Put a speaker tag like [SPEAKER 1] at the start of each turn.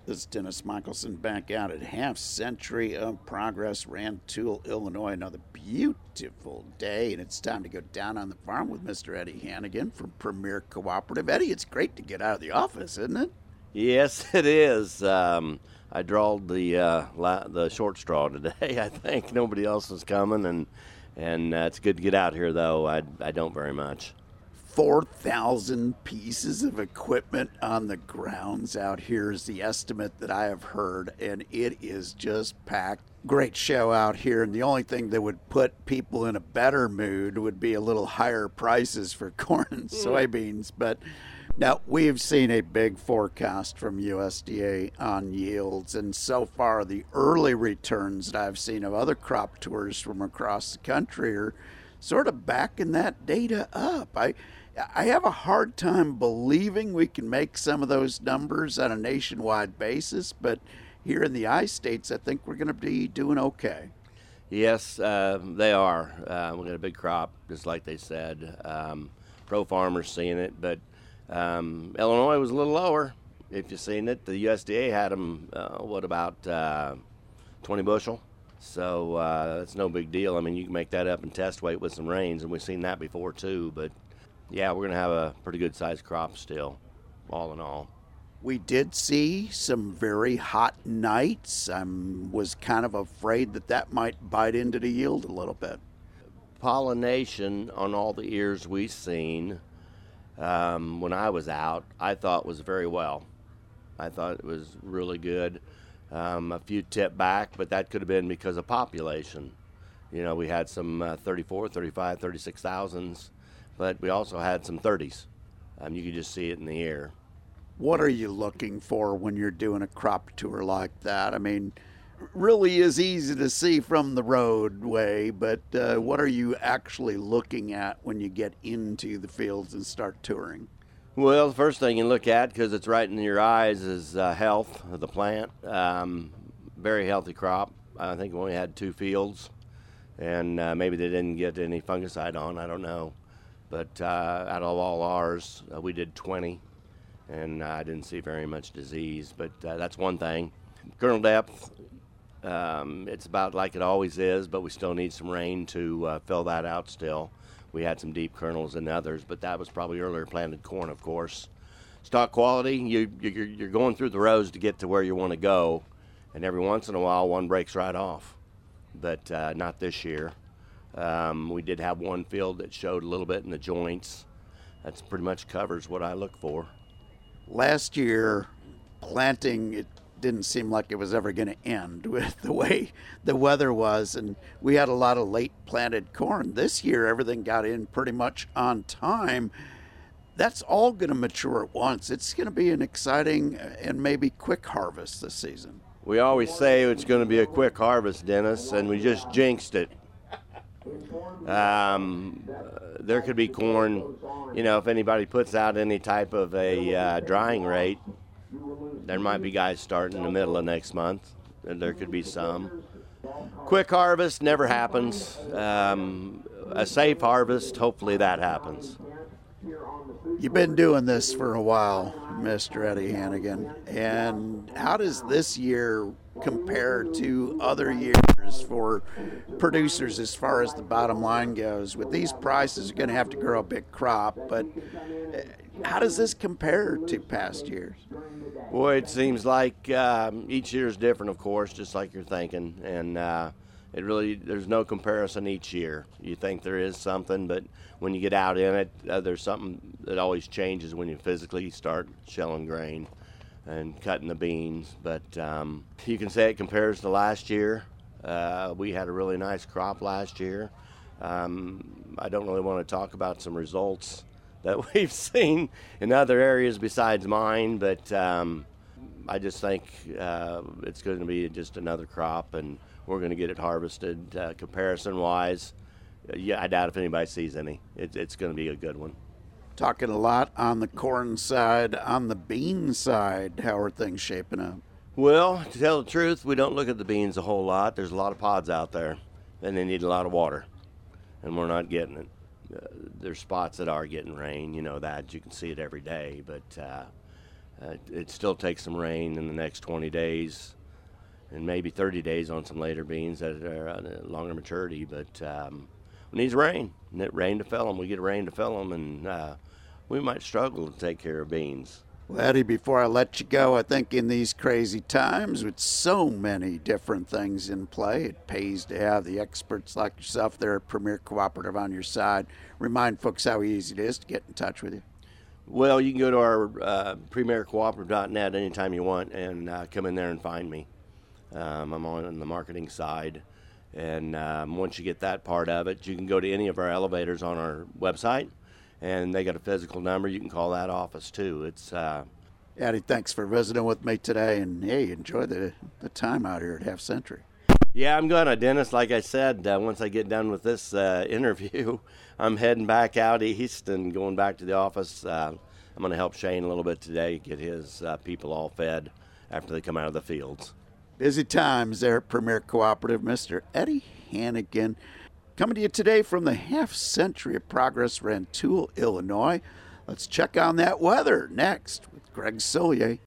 [SPEAKER 1] This is Dennis Michelson back out at Half Century of Progress, Rantoul, Illinois. Another beautiful day, and it's time to go down on the farm with Mr. Eddie Hannigan from Premier Cooperative. Eddie, it's great to get out of the office, isn't it?
[SPEAKER 2] Yes, it is. I drawed the short straw today. I think nobody else is coming, and it's good to get out here, though. I don't very much.
[SPEAKER 1] 4,000 pieces of equipment on the grounds out here is the estimate that I have heard, and it is just packed. Great show out here, and the only thing that would put people in a better mood would be a little higher prices for corn and soybeans. But now we've seen a big forecast from USDA on yields, and so far the early returns that I've seen of other crop tours from across the country are sort of backing that data up. I have a hard time believing we can make some of those numbers on a nationwide basis, but here in the I-States, I think we're going to be doing okay.
[SPEAKER 2] Yes, they are. We got a big crop, just like they said. Pro farmers seeing it, but Illinois was a little lower. If you've seen it, the USDA had them, about 20 bushel? So that's no big deal. I mean, you can make that up in test weight with some rains, and we've seen that before too, but yeah, we're going to have a pretty good-sized crop still, all in all.
[SPEAKER 1] We did see some very hot nights. I was kind of afraid that might bite into the yield a little bit.
[SPEAKER 2] Pollination on all the ears we've seen when I was out, I thought was very well. I thought it was really good. A few tipped back, but that could have been because of population. You know, we had some 34, 35, 36,000s. But we also had some 30s. You could just see it in the air.
[SPEAKER 1] What are you looking for when you're doing a crop tour like that? I mean, really is easy to see from the roadway, but what are you actually looking at when you get into the fields and start touring?
[SPEAKER 2] Well, the first thing you look at, because it's right in your eyes, is health of the plant. Very healthy crop. I think we only had 2 fields, and maybe they didn't get any fungicide on. I don't know. But out of all ours, we did 20, and I didn't see very much disease. But that's one thing. Kernel depth, it's about like it always is, but we still need some rain to fill that out still. We had some deep kernels and others, but that was probably earlier planted corn, of course. Stalk quality, you're going through the rows to get to where you want to go, and every once in a while one breaks right off, but not this year. We did have one field that showed a little bit in the joints. That's pretty much covers what I look for.
[SPEAKER 1] Last year, planting, it didn't seem like it was ever going to end with the way the weather was, and we had a lot of late planted corn. This year, everything got in pretty much on time. That's all going to mature at once. It's going to be an exciting and maybe quick harvest this season.
[SPEAKER 2] We always say it's going to be a quick harvest, Dennis, and we just jinxed it. There could be corn, if anybody puts out any type of a drying rate, there might be guys starting in the middle of next month, and there could be some. Quick harvest never happens. A safe harvest, hopefully that happens.
[SPEAKER 1] You've been doing this for a while, Mr. Eddie Hannigan, and how does this year compare to other years for producers as far as the bottom line goes? With these prices, you're going to have to grow a big crop, but how does this compare to past years?
[SPEAKER 2] Boy, it seems like each year is different, of course, just like you're thinking, and there's no comparison each year. You think there is something, but when you get out in it, there's something that always changes when you physically start shelling grain and cutting the beans. But you can say it compares to last year. We had a really nice crop last year. I don't really want to talk about some results that we've seen in other areas besides mine, but I just think it's going to be just another crop, and we're going to get it harvested. Comparison-wise, I doubt if anybody sees any. It's going to be a good one.
[SPEAKER 1] Talking a lot on the corn side. On the bean side, how are things shaping up?
[SPEAKER 2] Well, to tell the truth, we don't look at the beans a whole lot. There's a lot of pods out there, and they need a lot of water, and we're not getting it. There's spots that are getting rain, that. You can see it every day, but It still takes some rain in the next 20 days and maybe 30 days on some later beans that are at longer maturity. But we need rain. Rain to fill them. We get rain to fill them, and we might struggle to take care of beans.
[SPEAKER 1] Well, Eddie, before I let you go, I think in these crazy times with so many different things in play, it pays to have the experts like yourself there at Premier Cooperative on your side. Remind folks how easy it is to get in touch with you.
[SPEAKER 2] Well, you can go to our premiercooperative.net anytime you want and come in there and find me. I'm on the marketing side. And once you get that part of it, you can go to any of our elevators on our website, and they got a physical number. You can call that office, too. It's
[SPEAKER 1] Eddie, thanks for visiting with me today. And, hey, enjoy the time out here at Half Century.
[SPEAKER 2] Yeah, I'm going to, Dennis. Like I said, once I get done with this interview, I'm heading back out east and going back to the office. I'm going to help Shane a little bit today, get his people all fed after they come out of the fields.
[SPEAKER 1] Busy times there at Premier Cooperative. Mr. Eddie Hannigan coming to you today from the Half Century of Progress, Rantoul, Illinois. Let's check on that weather next with Greg Sillier.